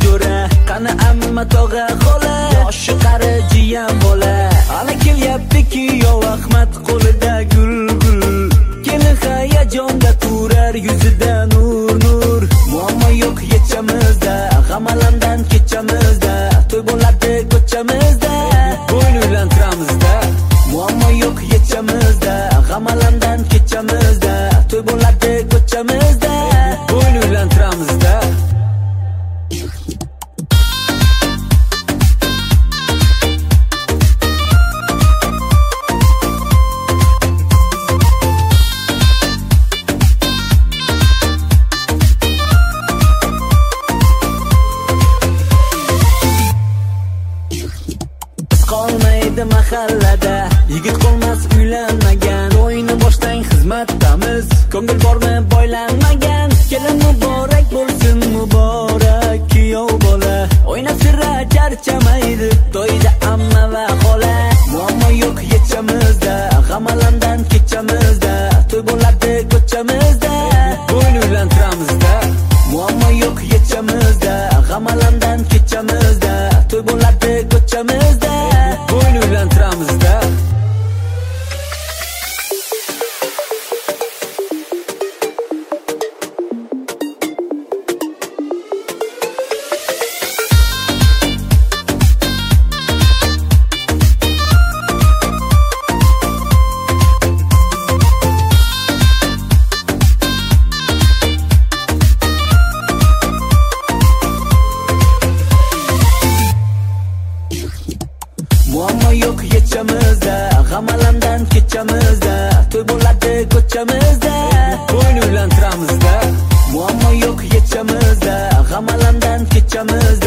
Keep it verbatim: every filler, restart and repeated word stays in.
jo'ra. Qani amma tog'a xola, yoshi qari jiyan bola. Ana kelyapti kuyov Ahmad, qo'lida gul gul. Kelin hayajonda turar, yuzida nur nur. Muammo yo'q yechamizda, g'amalandan kechamizda. To'y bo'ladi ko'chamizda, bo'yni uylantiramizda. Muammo yo'q yechamizda, g'amalandan kechamizda. To'y bo'ladi ko'chamizda, bo'yni uylantiramizda. Qolmaydi mahallada yigit qolmas uylanmagan. O'yini boshlang xizmatdamiz, ko'ngil bormi boylanmagan. Kelin muborak bo'lsin, muborak kuyov bola. O'ynab sira charchamaydi to'yda amma va xola. Muammo yo'q yechamizda, g'amalandan kechamizda. To'y bo'ladi ko'chamizda, bo'yni uylantiramizda. Muammo yo'q yechamizda, g'amalandan kechamizda. To'y bo'ladi ko'chamizda, bo'yni uylantiramizda. Muammo yo'q yechamizda, g'amalandan kechamizda. To'y bo'ladi ko'chamizda, bo'yni uylantiramizda. Muammo yo'q yechamizda, g'amalandan kechamizda.